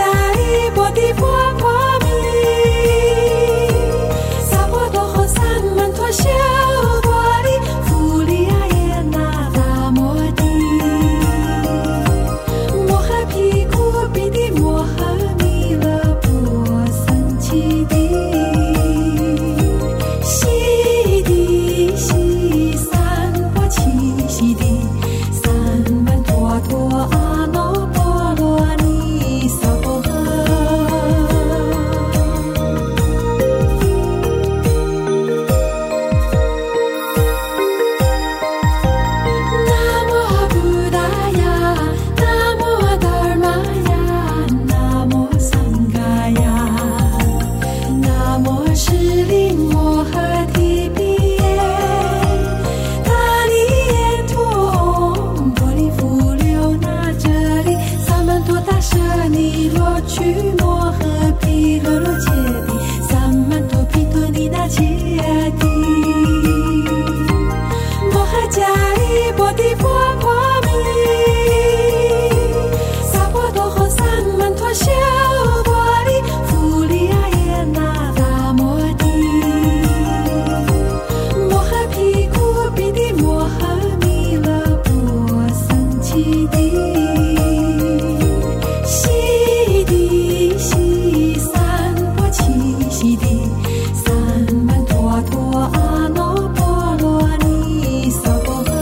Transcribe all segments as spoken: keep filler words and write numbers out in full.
里波的波波米，萨波多和萨曼托修多里弗里亚耶那达摩的，摩诃毗古毗的摩诃弥勒波僧祇的，悉地悉三波齐悉地，三曼陀陀阿耨波罗尼娑婆诃。南无布达雅，南无达尔玛雅，南无桑伽雅，南无释利摩诃提毗耶，达利耶陀嗡波利富留那遮利，萨曼陀大舍尼罗曲摩诃毗诃罗揭谛，萨曼陀毗陀尼那揭谛，摩诃迦利波提波波米，萨婆多诃萨曼陀修多里弗里亚耶那达摩的，摩诃毗古毗的摩诃弥勒波僧祇的，悉地悉三波齐悉地，三曼陀陀阿耨波罗尼娑婆诃。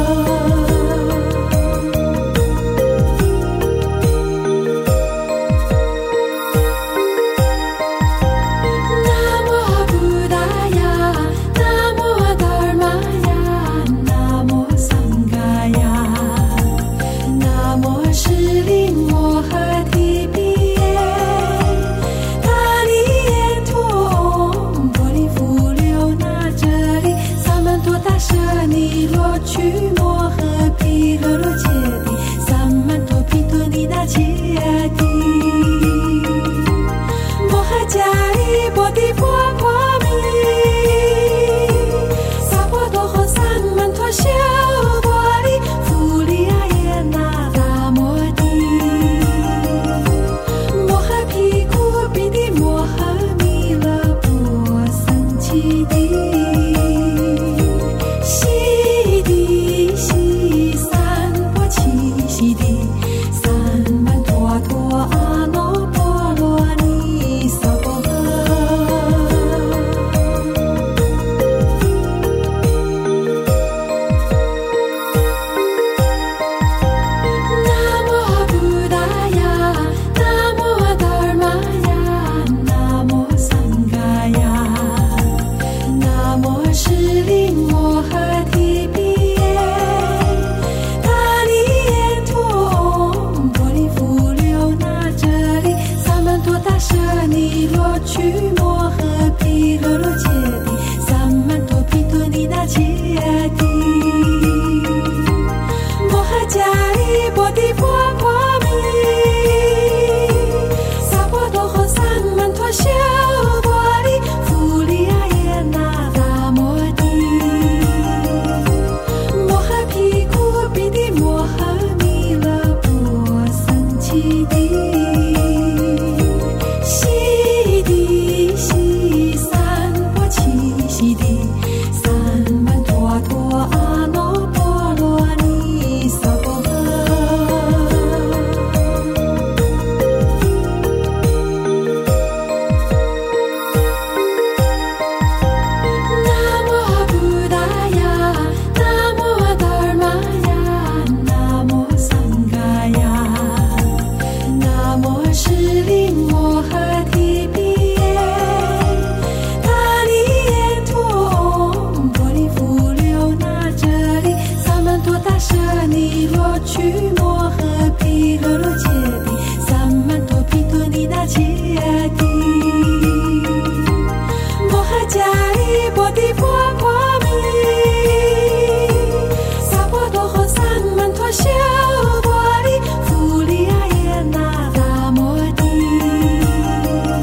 南无布达雅，南无达尔玛雅，南无桑伽雅，南无释利摩诃提毗耶，达利耶陀嗡波利富留那遮利，萨曼陀大舍尼罗曲摩诃毗诃罗揭谛，萨曼陀毗陀尼那揭谛，摩诃迦利波提波波米，萨婆多诃萨曼陀修多里弗里亚耶那达摩的，摩诃毗古毗的摩诃弥勒波僧祇的，悉地悉三波齐悉地，三曼陀陀阿耨波罗尼娑婆诃。南无布达雅，南无达尔玛雅，南无桑伽雅，南无释利摩诃提毗耶，达利耶陀嗡波利富留那遮利，萨曼陀大舍尼罗曲摩诃毗诃罗揭谛，萨曼陀毗陀尼那揭谛，摩诃迦利波提波波米，萨婆多诃萨曼陀修多里弗里亚耶那达摩的，摩诃毗古毗的摩诃弥勒波僧祇的，悉地悉三波齐悉地，三曼陀陀阿耨波罗尼娑婆诃。南无布达雅，南无达尔玛雅，南无桑伽雅，南无释利摩诃提毗耶，达利耶陀嗡波利富留那遮利，萨曼陀大舍尼罗曲摩诃毗诃罗揭谛，萨曼陀毗陀尼那揭谛，摩诃迦利波提波波米，萨婆多诃萨曼陀修多里弗里亚耶那达摩的，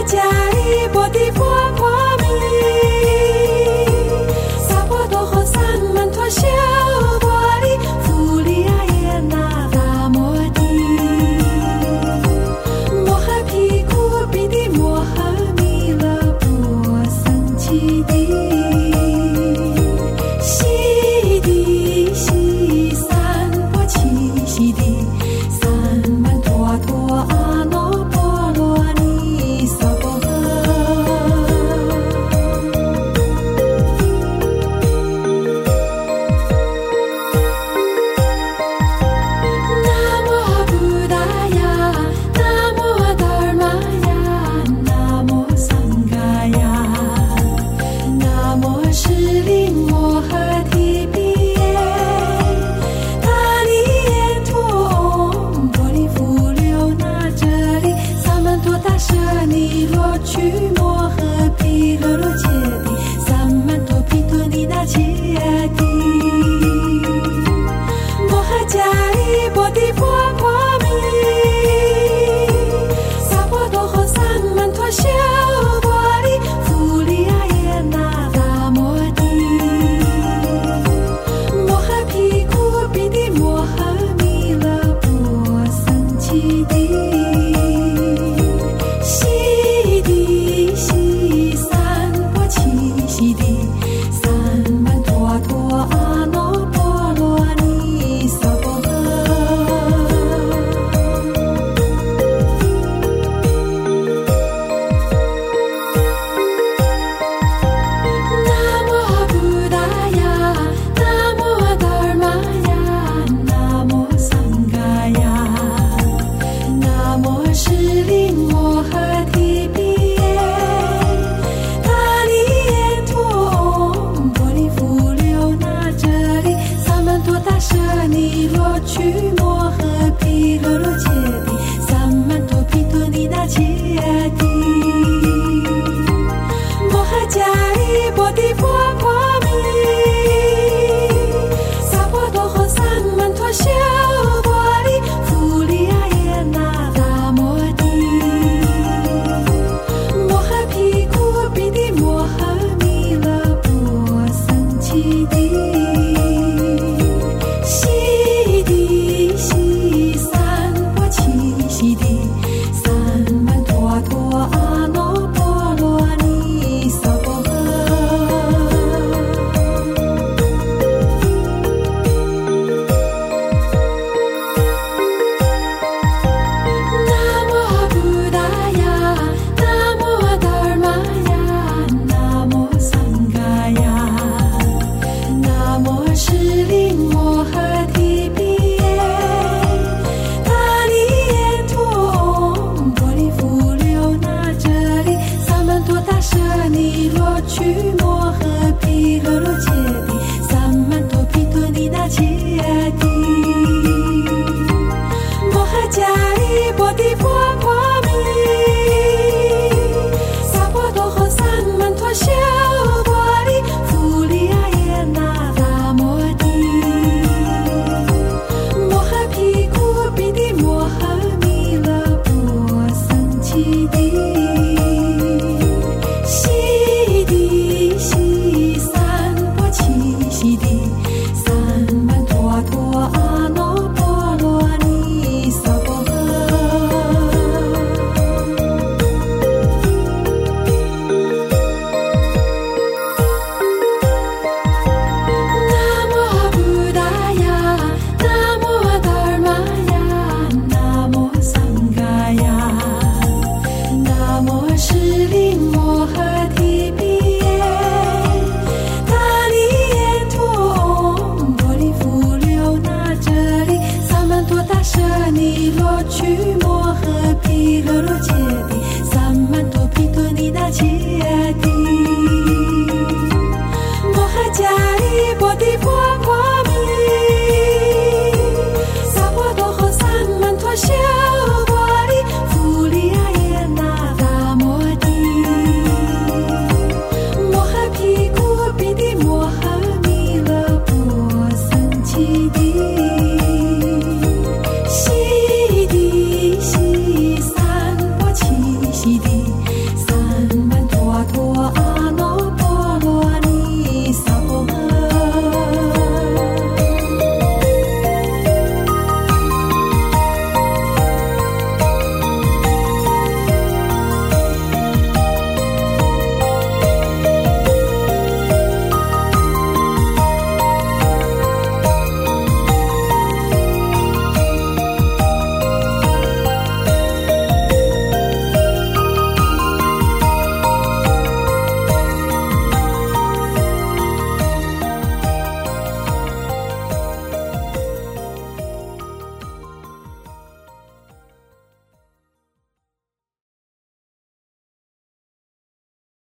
加里波的波波米，萨波多和三门托小波里，弗里亚耶那达摩的，摩诃毗库比的摩诃弥勒波僧祇的，悉地悉三波七悉地，三门陀陀阿耨波罗尼娑婆诃。南无布达雅，南无达玛雅，南无桑嘎雅，南无释利摩诃提比耶，他利耶陀嗡，波利富留那这里，萨曼多达舍尼罗曲。